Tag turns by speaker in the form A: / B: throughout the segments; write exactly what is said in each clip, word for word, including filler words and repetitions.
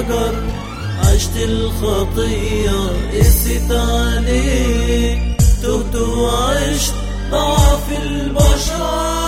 A: الحجر، عشت الخطية قست عليك، تهت وعشت ضعف البشر.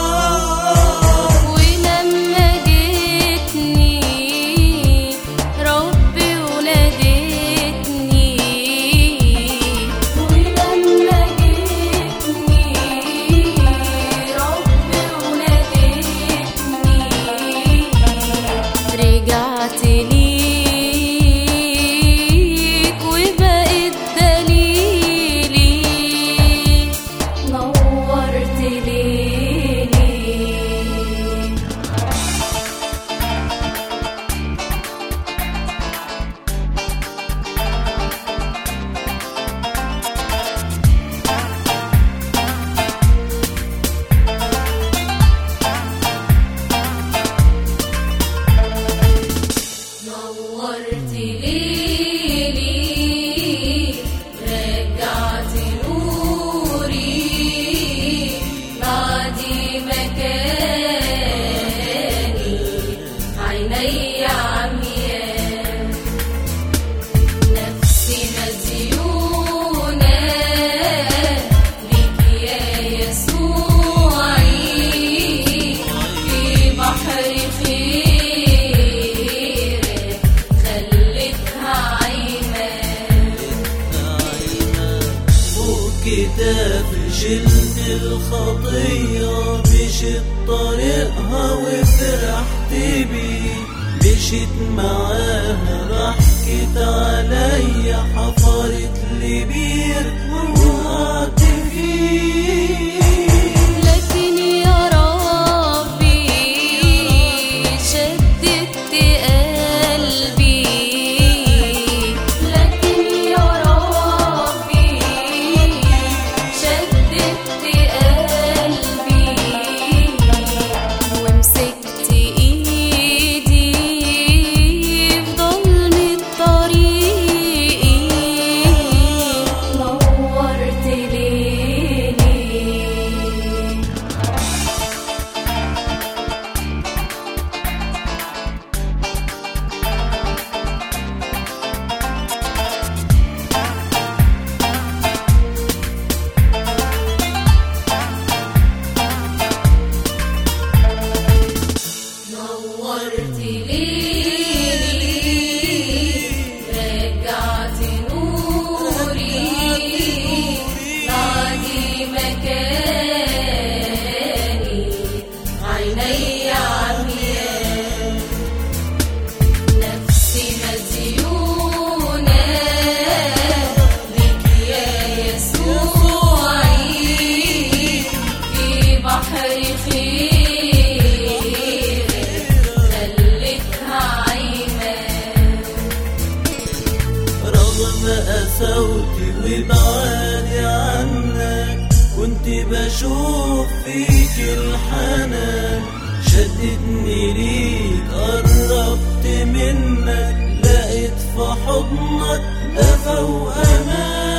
A: كتافي شلت الخطية، مشيت طريقها وفرحت بيه، مشيت معاها ضحكت عليا، حفرت لي بير ووقعت فيه.
B: لكن يا ربي شددت قلبي، لكن يا ربي شددت قلبي، ومسكت ايدي في ضلمة طريقي، نورت ليلي. نورت ليلي، رجعت نوري، بعدي مكاني، عيني عمياء، نفسي مديونة بك يا يسوعي، في بحر خير
A: قساوتي وبعادي عنك، كنت بشوف فيك الحنان، شددني ليك قربت منك، لقيت في حضنك دفى وأمان.